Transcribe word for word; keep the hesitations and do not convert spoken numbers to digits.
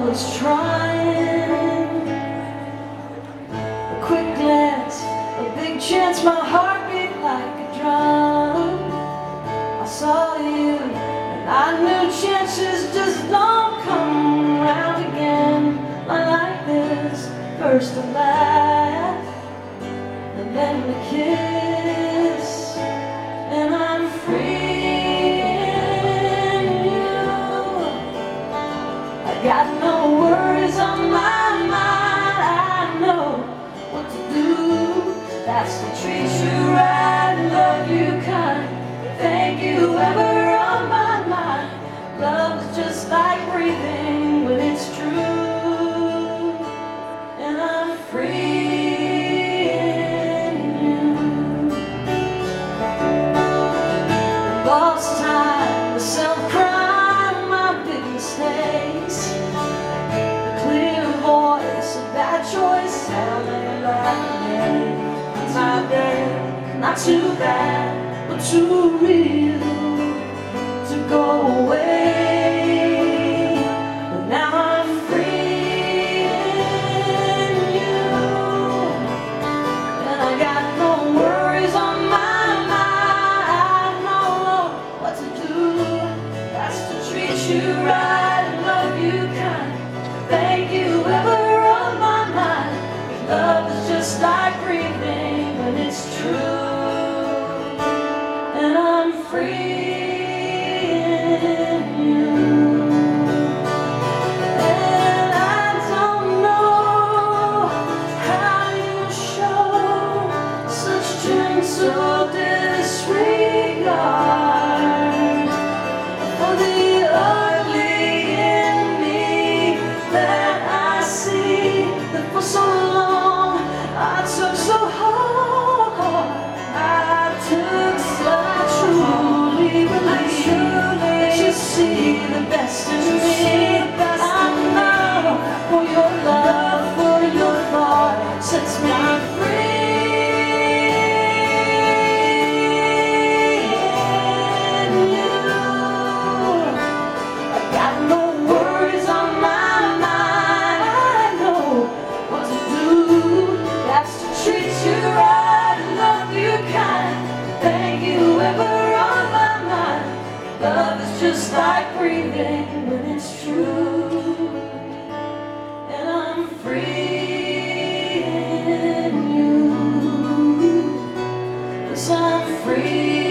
was trying. A quick glance, a big chance, my heart beat like a drum. I saw you, and I knew chances just don't come round again. Not like this, first a laugh, and then the kiss, and I'm free. Got no worries on my mind. I know what to do. That's to treat you right, love you kind. Thank you ever on my mind. Love is just like breathing when it's true, and I'm free in you. Lost time, the self-crime, my big mistakes. Bad choice, sounding like me. Not bad, not too bad, but too real to go away. But now I'm free in you, and I got no worries on my mind. I know what to do. That's to treat you right and love you kind. Thank you ever. Love is just like breathing when it's true, and I'm free in you. And I don't know how you show such gentle disregard for the ugly in me that I see, that for so long I took so hard. I took such truly believe that you see the best in me. I know for your love, for your thought sets me free in you. I got no worries on my mind. I know what to do. That's to treat you right and love you kind. Thank you ever on my mind. Love is just like breathing when it's true, and I'm free in you. 'Cause I'm free.